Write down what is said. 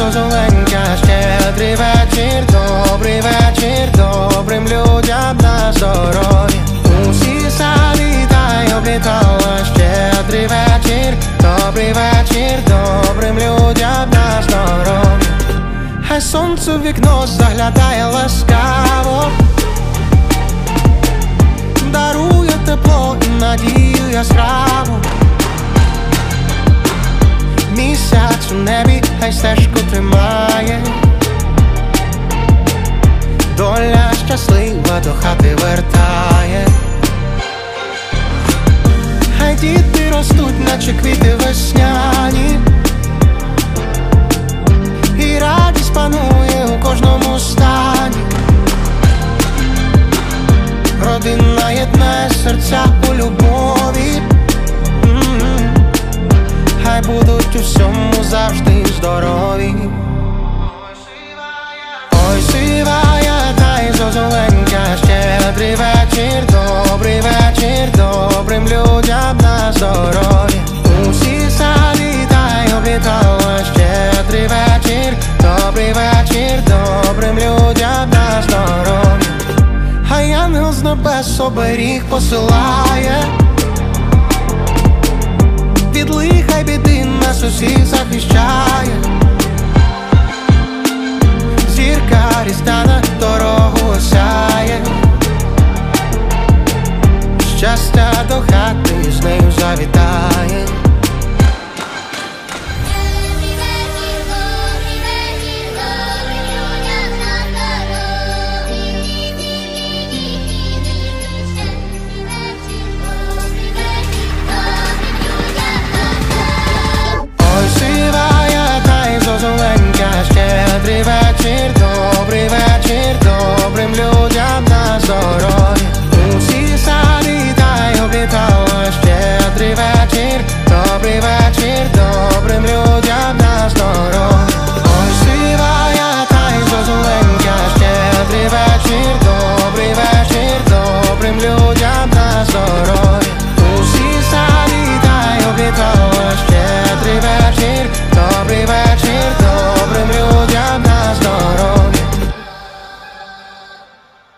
зозуленька, щедрий вечір, добрий вечір, добрим людям на здоров'я. Усі завітай, облітала, щедрий вечір, добрий вечір, добрим людям на здоров'я. Хай сонце в вікно заглядає ласкаво, дарує тепло і надію яскраву. Місяць у небі хай стежку тримає, доля щаслива до хати вертає. Хай діти ростуть, наче квіти весняні, і радість панує у кожному стані. Родина єднає серця у любові, хай будуть у всьому завжди здорові. Ой, сивая та й зозуленька, щедрий вечір, добрий вечір, добрим людям на здоров'я. Усі завітай, облітала, щедрий вечір, добрий вечір, добрим людям на здоров'я. Хай ангел з небес оберіг посилає, від лиха й біди нас усіх захищає.